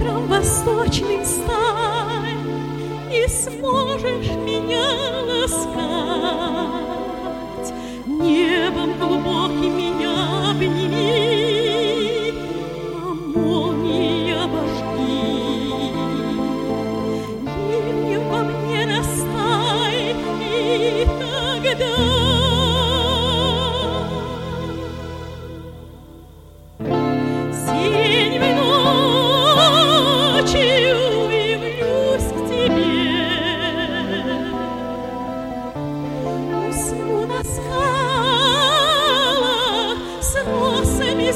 ветром восточным стань, и сможешь меня ласкать. Небом глубоким меня обними, а молнии обожги. Ливнем во мне растай, и тогда сиреневой ночью явлюсь к тебе. Усну на скалах с росами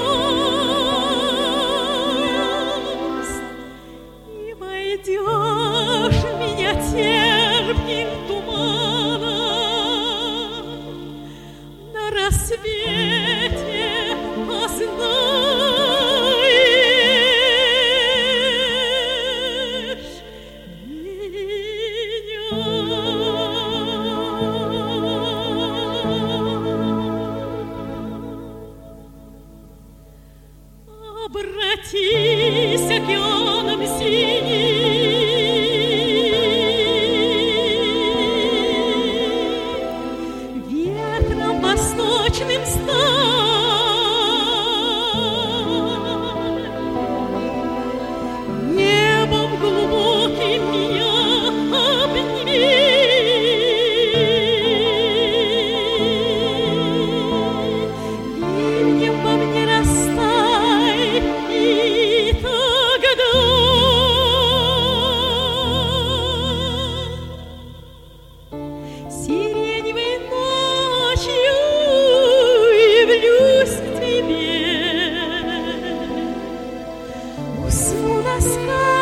звезд, и войдешь в меня терпким туманом. На рассвете познаешь меня. Обратись океаном синим, ветром восточным стань, небом глубоким меня обними. Ливнем во мне растай, и тогда сиреневой ночью явлюсь к тебе. Усну на скалах